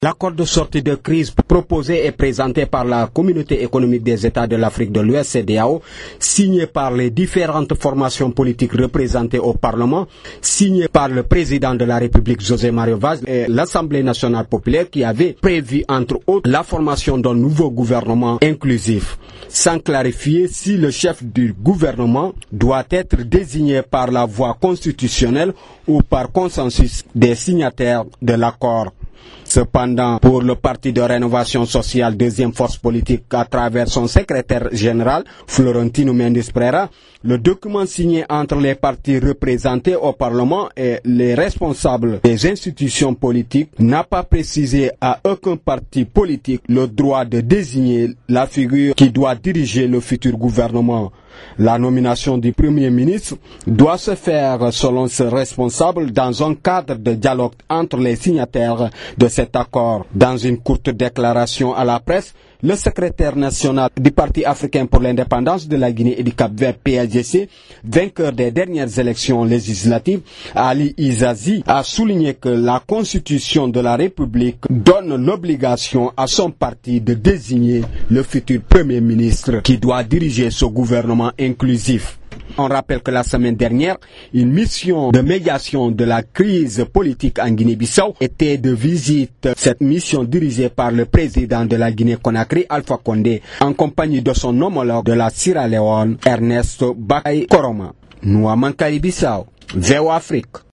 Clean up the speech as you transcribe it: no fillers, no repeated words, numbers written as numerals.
L'accord de sortie de crise proposé et présenté par la Communauté économique des États de l'Afrique de l'Ouest, CEDEAO, signé par les différentes formations politiques représentées au Parlement, signé par le président de la République, José Mario Vaz, et l'Assemblée nationale populaire qui avait prévu, entre autres, la formation d'un nouveau gouvernement inclusif, sans clarifier si le chef du gouvernement doit être désigné par la voie constitutionnelle ou par consensus des signataires de l'accord. Cependant, pour le Parti de Rénovation Sociale, deuxième force politique à travers son secrétaire général, Florentino Mendes Pereira, le document signé entre les partis représentés au Parlement et les responsables des institutions politiques n'a pas précisé à aucun parti politique le droit de désigner la figure qui doit diriger le futur gouvernement. La nomination du Premier ministre doit se faire, selon ce responsable, dans un cadre de dialogue entre les signataires de cet accord. Dans une courte déclaration à la presse, le secrétaire national du Parti africain pour l'indépendance de la Guinée et du Cap-Vert, PAIGC, vainqueur des dernières élections législatives, Ali Izazi, a souligné que la Constitution de la République donne l'obligation à son parti de désigner le futur Premier ministre qui doit diriger ce gouvernement inclusif. On rappelle que la semaine dernière, une mission de médiation de la crise politique en Guinée-Bissau était de visite. Cette mission dirigée par le président de la Guinée-Conakry, Alpha Condé, en compagnie de son homologue de la Sierra Leone, Ernesto Bakay Koroma. Nouamankari Bissau, VO Afrique.